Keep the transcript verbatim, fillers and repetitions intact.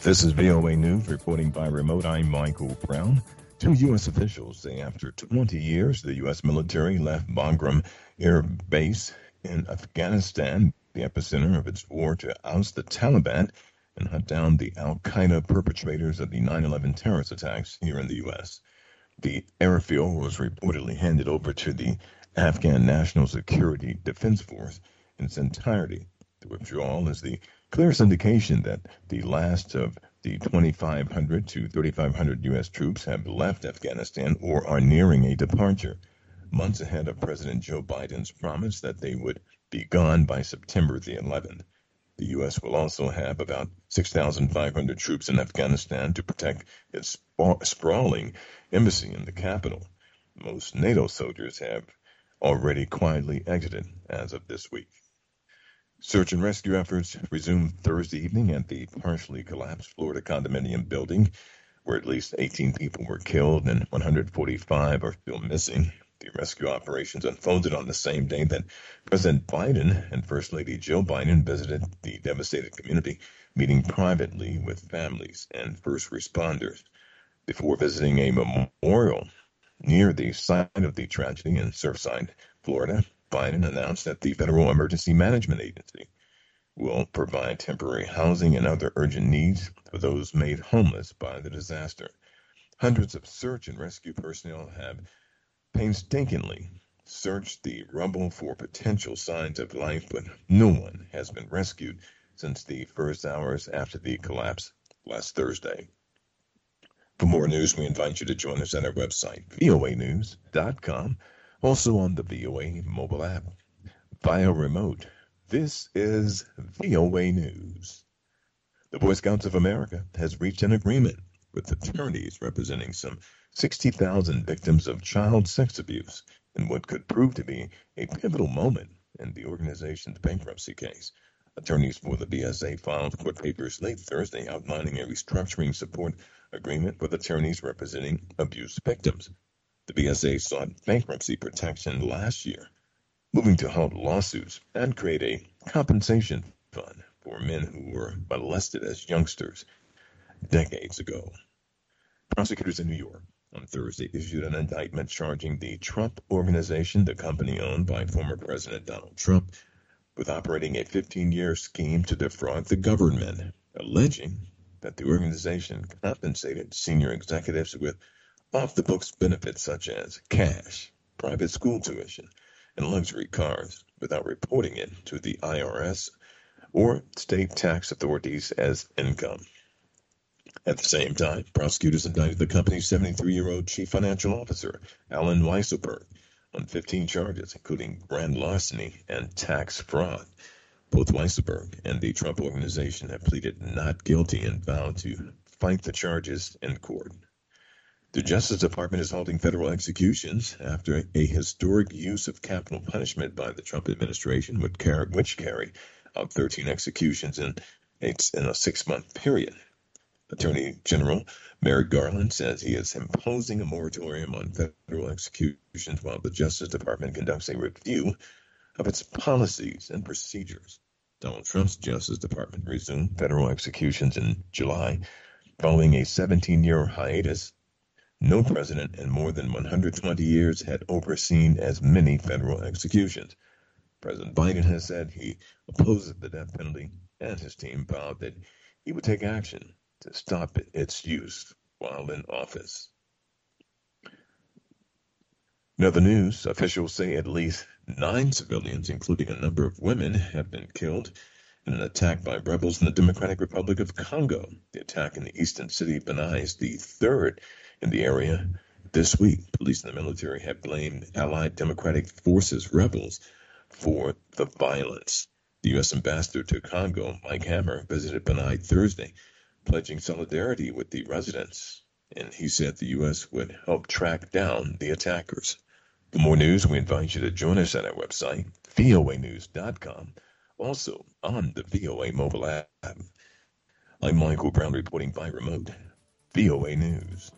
This is V O A News reporting by remote. I'm Michael Brown. Two U S officials say after twenty years, the U S military left Bagram Air Base in Afghanistan, the epicenter of its war to oust the Taliban and hunt down the al-Qaeda perpetrators of the nine eleven terrorist attacks here in the U S. The airfield was reportedly handed over to the Afghan National Security Defense Force in its entirety. The withdrawal is the clearest indication that the last of the twenty-five hundred to thirty-five hundred U S troops have left Afghanistan or are nearing a departure, months ahead of President Joe Biden's promise that they would be gone by September the eleventh. The U S will also have about six thousand five hundred troops in Afghanistan to protect its sprawling embassy in the capital. Most NATO soldiers have already quietly exited as of this week. Search and rescue efforts resumed Thursday evening at the partially collapsed Florida condominium building, where at least eighteen people were killed and one hundred forty-five are still missing. The rescue operations unfolded on the same day that President Biden and First Lady Jill Biden visited the devastated community, meeting privately with families and first responders. Before visiting a memorial near the site of the tragedy in Surfside, Florida, Biden announced that the Federal Emergency Management Agency will provide temporary housing and other urgent needs for those made homeless by the disaster. Hundreds of search and rescue personnel have painstakingly searched the rubble for potential signs of life, but no one has been rescued since the first hours after the collapse last Thursday. For more news, we invite you to join us at our website, V O A news dot com. Also on the V O A mobile app, via remote. This is V O A News. The Boy Scouts of America has reached an agreement with attorneys representing some sixty thousand victims of child sex abuse in what could prove to be a pivotal moment in the organization's bankruptcy case. Attorneys for the B S A filed court papers late Thursday outlining a restructuring support agreement with attorneys representing abuse victims. The B S A sought bankruptcy protection last year, moving to halt lawsuits and create a compensation fund for men who were molested as youngsters decades ago. Prosecutors in New York on Thursday issued an indictment charging the Trump Organization, the company owned by former President Donald Trump, with operating a fifteen-year scheme to defraud the government, alleging that the organization compensated senior executives with off-the-books benefits such as cash, private school tuition, and luxury cars without reporting it to the I R S or state tax authorities as income. At the same time, prosecutors indicted the company's seventy-three-year-old chief financial officer, Alan Weisselberg, on fifteen charges, including grand larceny and tax fraud. Both Weisselberg and the Trump Organization have pleaded not guilty and vowed to fight the charges in court. The Justice Department is holding federal executions after a historic use of capital punishment by the Trump administration, which carried out thirteen executions in a, in a six-month period. Attorney General Merrick Garland says he is imposing a moratorium on federal executions while the Justice Department conducts a review of its policies and procedures. Donald Trump's Justice Department resumed federal executions in July, following a seventeen-year hiatus. No president in more than one hundred twenty years had overseen as many federal executions. President Biden has said he opposes the death penalty, and his team vowed that he would take action to stop its use while in office. In other news, officials say at least nine civilians, including a number of women, have been killed in an attack by rebels in the Democratic Republic of Congo. The attack in the eastern city of Benai is the third in the area this week. Police and the military have blamed Allied Democratic Forces rebels for the violence. The U S ambassador to Congo, Mike Hammer, visited Benai Thursday, pledging solidarity with the residents, and he said the U S would help track down the attackers. For more news, we invite you to join us at our website, V O A news dot com, also on the V O A mobile app. I'm Michael Brown reporting by remote, V O A News.